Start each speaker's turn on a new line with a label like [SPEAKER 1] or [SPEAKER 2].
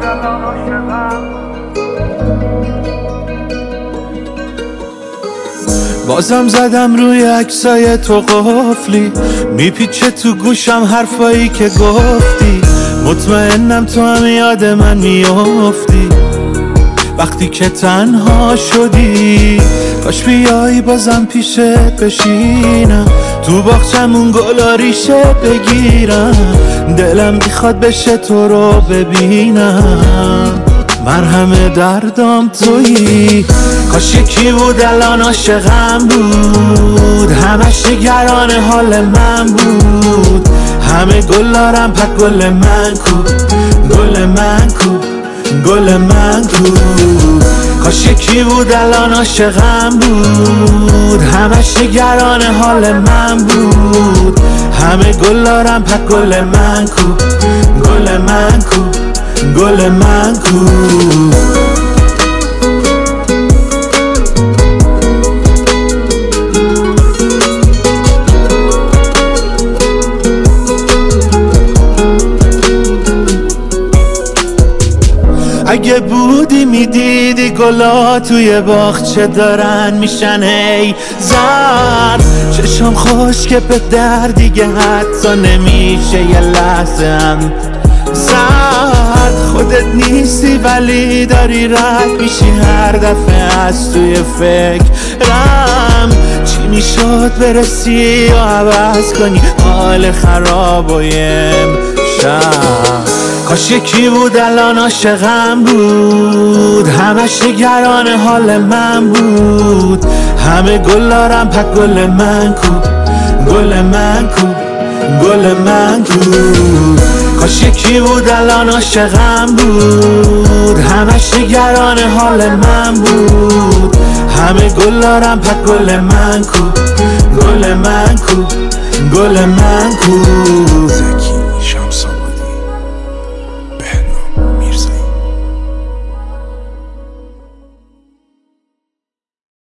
[SPEAKER 1] بازم زدم روی عکسای تو قفلی، میپیچه تو گوشم حرفایی که گفتی. مطمئنم تو هم یاد من میافتی وقتی که تنها شدی. کاش بیایی بازم پیشت بشینم، تو باغچمون گلا ریشه بگیرم. دلم میخواد بشه تو رو ببینم، مرهم دردام تویی. کاش یکی بود الان عاشقم بود، همش نگران حال من بود. همه گل دارم پک گل من کو، گل من کو، گل من کو. کاش یکی بود الان عاشقم بود، همش نگران حال من بود. همه گل دارم پک گل من کو، گل من کو، گل من کو. اگه بودی میدیدی گلا توی باغچه دارن میشن ای زرد. چشم خشک به در دیگه حتی نمیشه یه لحظه هم زرد. خودت نیستی ولی داری رد میشی هر دفعه از توی فکرم. چی میشد برسی و عوض کنی حال خراب و امشب. کاش یکی بود الان عاشقم بود، همش نگران حال من بود. همه گل دارم پک گل من کو، گل من کو، گل من کو. کاش یکی بود الان عاشقم بود، همش نگران حال من بود. همه گل دارم پک گل من کو، گل من کو، گل من کو.